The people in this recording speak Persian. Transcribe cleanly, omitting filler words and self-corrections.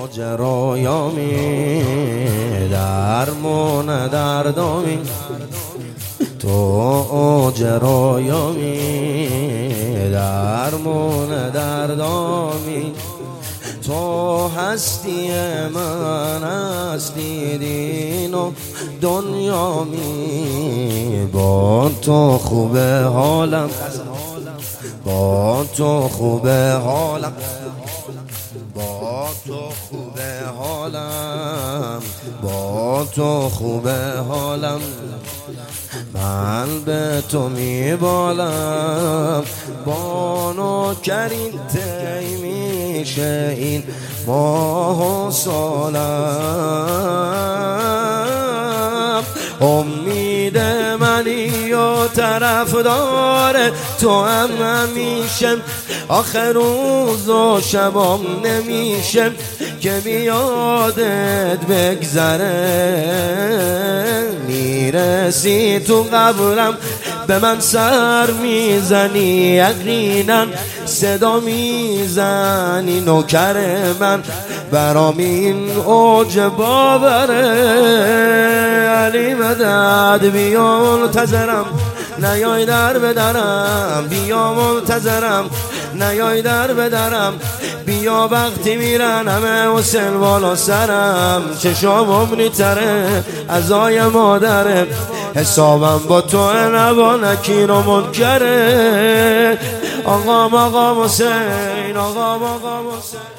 ماجرایامی درمون دردامی تو جرایامی درمون دردامی تو هستی من هستی دین و دنیامی با تو خوبه حالم با تو خوبه حالم با تو خوبه حالم با تو خوبه حالم من به تو میبالم بانو کرین تی میشه این ماه و سالم امید منی و طرفدار تو هم همیشه آخر روز و شبام نمیشه که بیادت بگذره میرسی تو قبرم به من سر میزنی یقینا صدا میزنی نوکر من برام این اوج باوره علی مدد بیا منتظرم نیای در بدرم بیا منتظرم نیای در بدرم بیا وقتی میرن همه حسین بالا سرم چشام عمری تره عزای مادره حسابم با تو نبا نکیر و منکره آقا حسین آقا حسین